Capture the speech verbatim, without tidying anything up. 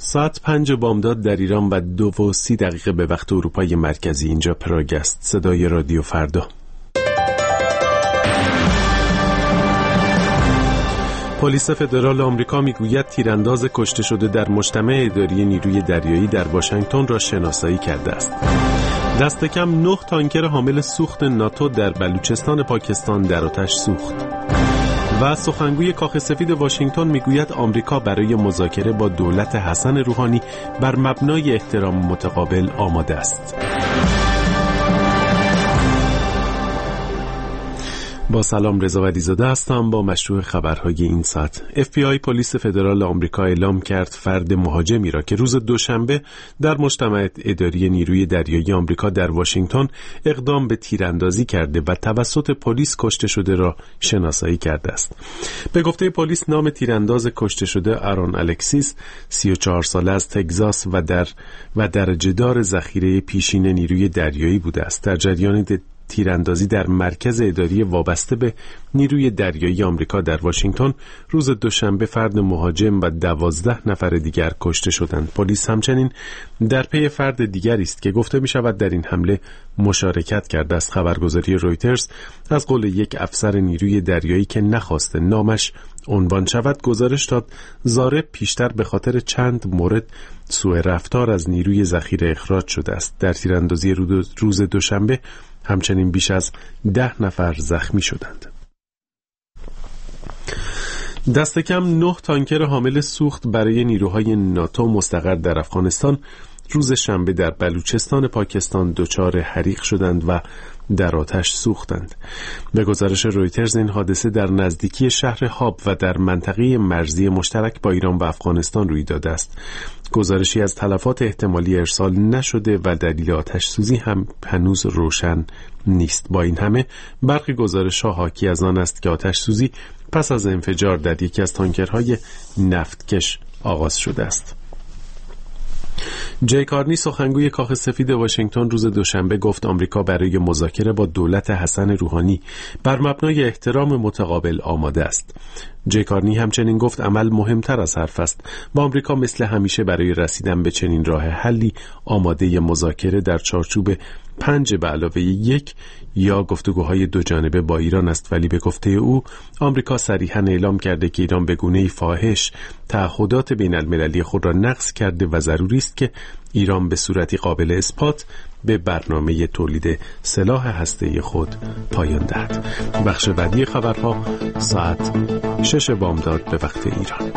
ساعت پنج بامداد در ایران و دو و سی دقیقه به وقت اروپای مرکزی. اینجا پراگ است. صدای رادیو فردا. پلیس فدرال آمریکا میگوید تیرانداز کشته شده در مجتمع اداری نیروی دریایی در واشنگتن را شناسایی کرده است. دست کم نه تانکر حامل سوخت ناتو در بلوچستان پاکستان در آتش سوخت. و سخنگوی کاخ سفید واشنگتن میگوید آمریکا برای مذاکره با دولت حسن روحانی بر مبنای احترام متقابل آماده است. با سلام، رضا ولیزاده هستم با مشروع خبرهای این ساعت. اف بی آی پلیس فدرال آمریکا اعلام کرد فرد مهاجمی را که روز دوشنبه در مجتمع اداری نیروی دریایی آمریکا در واشنگتن اقدام به تیراندازی کرده و توسط پلیس کشته شده را شناسایی کرده است. به گفته پلیس نام تیرانداز کشته شده آرون الکسیس، سی و چهار ساله از تگزاس و در و درجه‌دار ذخیره پیشین نیروی دریایی بوده است. در جریان تیراندازی در مرکز اداری وابسته به نیروی دریایی آمریکا در واشنگتن روز دوشنبه فرد مهاجم و دوازده نفر دیگر کشته شدند. پلیس همچنین در پی فرد دیگری است که گفته می شود در این حمله مشارکت کرده است. خبرگزاری رویترز از قول یک افسر نیروی دریایی که نخواسته نامش عنوان شود گزارش داد ضارب پیشتر به خاطر چند مورد سوء رفتار از نیروی ذخیره اخراج شده است. در تیراندازی روز دوشنبه همچنین بیش از ده نفر زخمی شدند. دست کم نه تانکر حامل سوخت برای نیروهای ناتو مستقر در افغانستان روز شنبه در بلوچستان پاکستان دچار حریق شدند و در آتش سوختند. به گزارش رویترز این حادثه در نزدیکی شهر هاب و در منطقه مرزی مشترک با ایران و افغانستان روی داده است. گزارشی از تلفات احتمالی ارسال نشده و دلیل آتش سوزی هم هنوز روشن نیست. با این همه برخی گزارش‌ها حاکی از آن است که آتش سوزی پس از انفجار در یکی از تانکرهای نفتکش آغاز شده است. جی کارنی سخنگوی کاخ سفید واشنگتن روز دوشنبه گفت آمریکا برای مذاکره با دولت حسن روحانی بر مبنای احترام متقابل آماده است. جی کارنی همچنین گفت عمل مهمتر از حرف است و آمریکا مثل همیشه برای رسیدن به چنین راه حلی آماده مذاکره در چارچوب پنج به علاوه یک یا گفتگوهای دو جانبه با ایران است. ولی به گفته او آمریکا صریحاً اعلام کرده که ایران به گونه‌ای فاحش تعهدات بین المللی خود را نقض کرده و ضروری است که ایران به صورتی قابل اثبات به برنامه تولید سلاح هسته‌ای خود پایان دهد. بخش بعدی خبرها ساعت شش بامداد به وقت ایران.